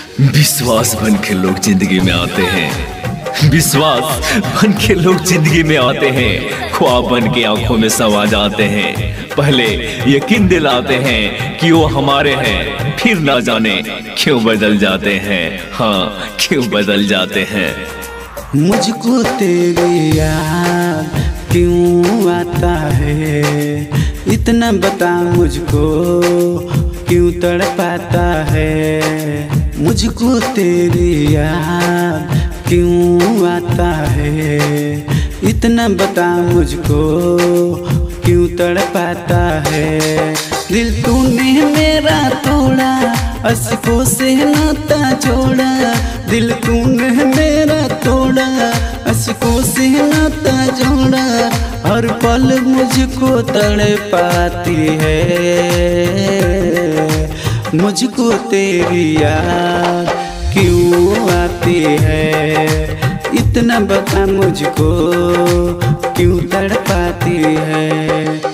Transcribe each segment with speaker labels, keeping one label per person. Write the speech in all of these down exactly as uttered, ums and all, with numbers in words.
Speaker 1: विश्वास बन के लोग जिंदगी में आते हैं, विश्वास बन के लोग जिंदगी में आते हैं, ख्वाब बन के आंखों में समा जाते हैं। पहले यकीन दिलाते हैं कि वो हमारे हैं, फिर ना जाने क्यों बदल जाते हैं। हाँ, क्यों बदल जाते हैं।
Speaker 2: मुझको तेरी याद क्यों आता है, इतना बता मुझको क्यों तड़पाता है। मुझको तेरी याद क्यों आता है, इतना बता मुझको क्यों तड़पाता है। दिल तूने मेरा तोड़ा, अश्कों से नाता जोड़ा। दिल तूने मेरा तोड़ा, अश्कों से नाता जोड़ा। हर पल मुझको तड़पाती है, मुझको तेरी याद क्यों आती है, इतना बता मुझको क्यों तड़पाती है।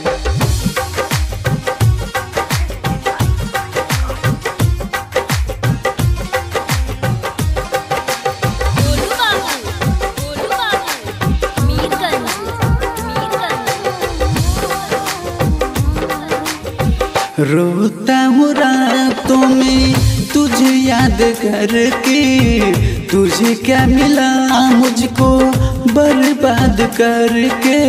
Speaker 2: रोता हूँ रातों में तुझे याद करके, तुझे क्या मिला मुझको बर्बाद करके।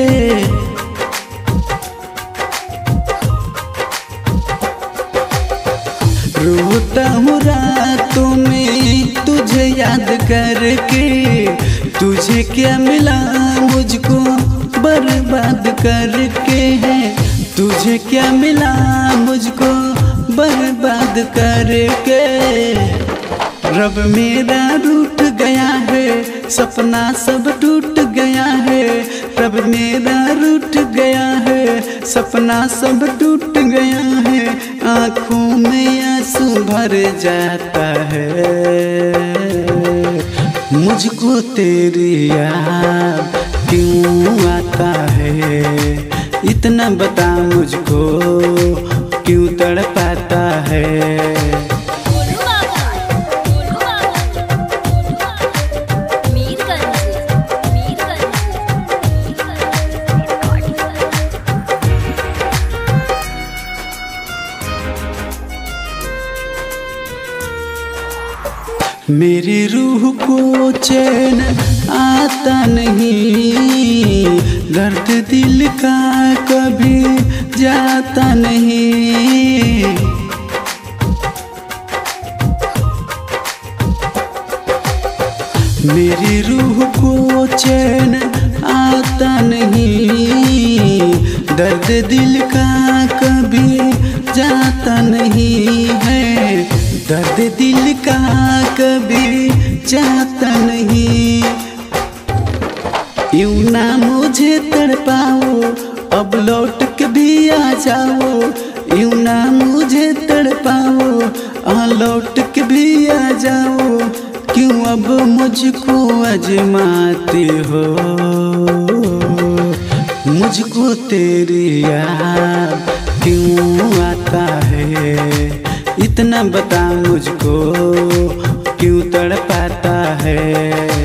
Speaker 2: रोता हूँ रातों में तुझे याद करके, तुझे क्या मिला मुझको बर्बाद करके है। तुझे क्या मिला मुझको बर्बाद करके। रब मेरा रूठ गया है, सपना सब टूट गया है। रब मेरा रूठ गया है, सपना सब टूट गया है। आँखों में आंसू भर जाता है, मुझको तेरी याद क्यों आता है, इतना बता मुझको क्यों तड़पाता है। मेरी रूह को चैन आता नहीं, दर्द दिल का कभी जाता नहीं। मेरी रूह को चैन आता नहीं, दर्द दिल का कभी जाता नहीं है। दर्द दिल का कभी जाता नहीं। यूं ना मुझे तड़पाओ, अब लौट के भी आ जाओ। यूं ना मुझे तड़पाओ, आ लौट के भी आ जाओ। क्यों अब मुझको आजमाते हो, मुझको तेरी याद क्यों आता है, इतना बता मुझको क्यों तड़पाता है।